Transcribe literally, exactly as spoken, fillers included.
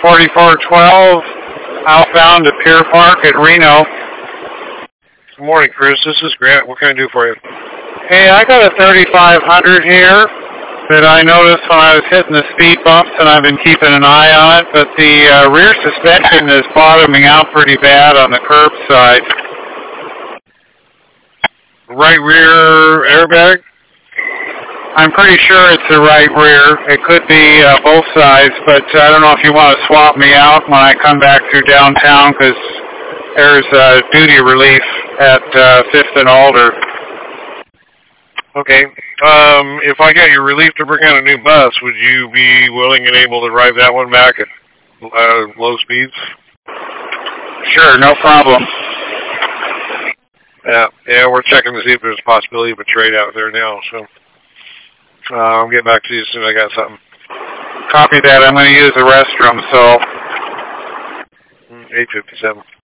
forty-four twelve, outbound to Pier Park at Reno. Good morning, Chris. This is Grant. What can I do for you? Hey, I got a thirty-five hundred here that I noticed when I was hitting the speed bumps, and I've been keeping an eye on it, but the uh, rear suspension is bottoming out pretty bad on the curb side. Right rear airbag? I'm pretty sure it's the right rear. It could be uh, both sides, but I don't know if you want to swap me out when I come back through downtown, because there's uh, duty relief at uh, fifth and Alder. Okay. Um, if I got your relief to bring out a new bus, would you be willing and able to drive that one back at uh, low speeds? Sure, no problem. Yeah, yeah, we're checking to see if there's a possibility of a trade out there now, so uh, I'll get back to you as soon as I got something. Copy that. I'm going to use the restroom, so... eight fifty-seven.